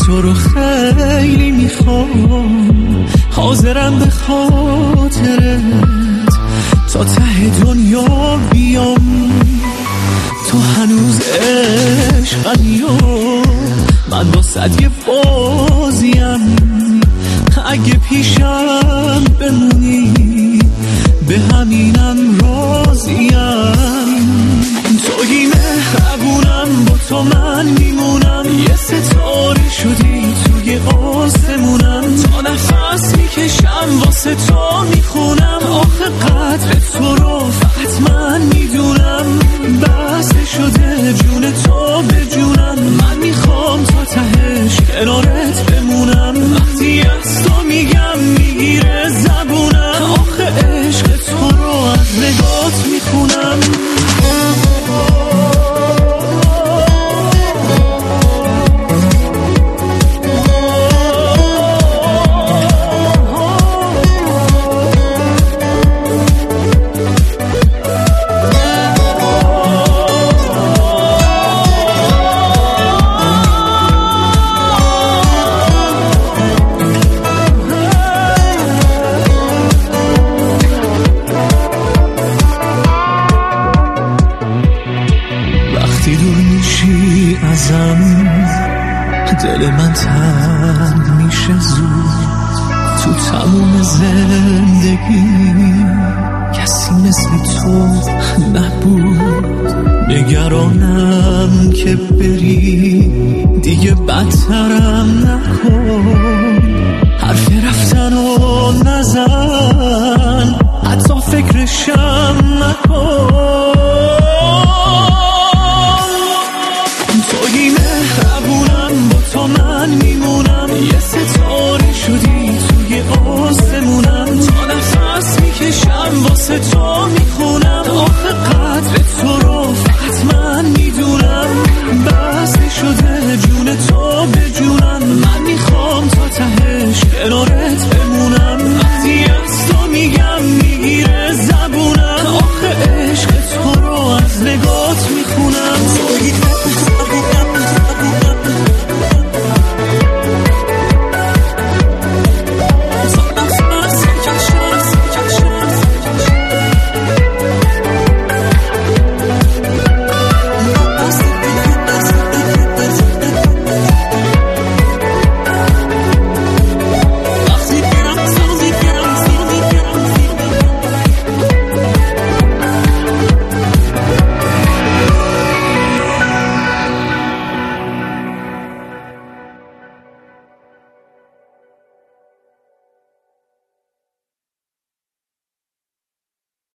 تو رو خیلی میخوام، حاضرم به خاطرت تا ته دنیا بیام. تو هنوز عشقی و من واسه یه بازیم، اگه پیشم بمونی به همینم راضیم. توی مهربونم، با تو من میمونم، یه ستاره شدی توی آسمونم. تا نفس میکشم واسه تو میخونم، آخه قدر تو رو فقط من میدونم. بس شده جون تو به جونم، من میخوام تا تهش کنارت بمونم. وقتی از تو میگم میگیره زبونم، آخه عشق تو رو از نگات میخونم. وقتی دور میشی ازم، دل من تنگ میشه زود. تو تموم زندگی کسی مثل تو نبود. نگرانم که بری، دیگه بدترم نکن. حرف رفتنو نزن، حتی فکرشم نکن.